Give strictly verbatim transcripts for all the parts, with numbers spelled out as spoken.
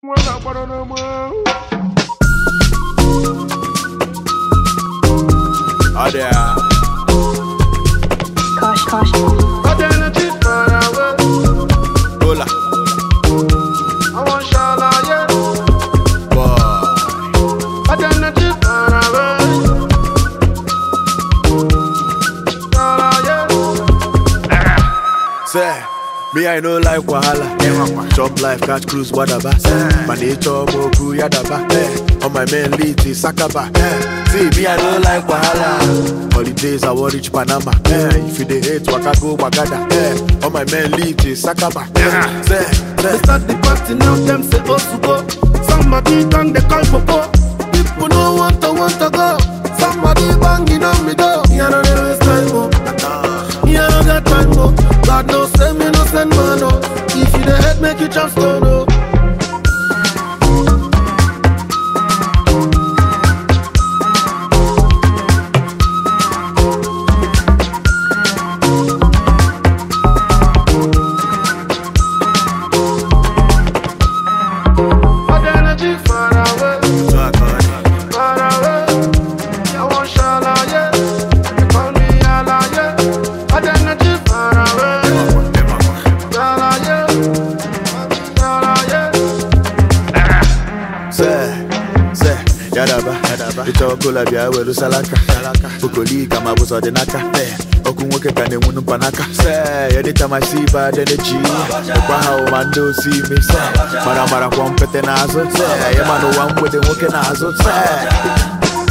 Oh yeah. Caution, caution. Hola. I want shala, yeah. Boy. Identity far away. Shala, yeah. Say, me I know like wahala. Chop life, catch cruise, wadaba. My nature moku yadaba. On my main lead is Sakaba. See, me I know like wahala. Holidays I will reach Panama. If you dey hate, waka go wagada. On my main lead is Sakaba. Say, They start the party now, them say oh to go. Somebody bang the call for go. People don't want to want to go. Somebody banging on me door. Yeah, no, there is time, oh. Yeah, no, got time, oh. God no send me, no send man, oh. If you the head, make you chop stone, oh. Identity far away, far away. I want shala, yeah. They call me Yala, yeah. Identity far away, Yala, yeah. Yala, yeah. say, say, yadaba. Ito kola biya weru salaka. Bukoli kama buso de naka. Okunwoke kane munu panaka. Say, anytime I see bad energy, kwa how man do see me. Say, mara mara kwa mpete nazo. Say, yema no one with the woke nazo. Say.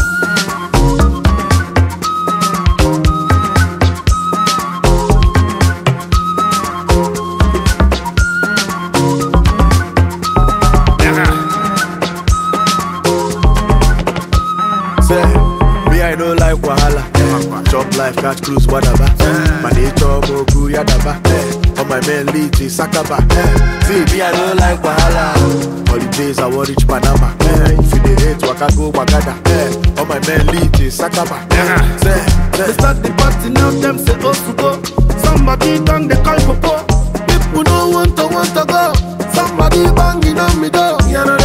Say, me I know like wahala. Chop life, catch cruise, whatever. My nature moku yadaba. On my main lead is Sakaba. See, me I know like wahala. Holidays I will reach Panama. If you dey hate, waka go wagada. On my main lead is Sakaba. Say, They say, start the party now, them say oh to go. Somebody bang the call for go. People don't want to want to go. Somebody banging on me door. Yeah, no,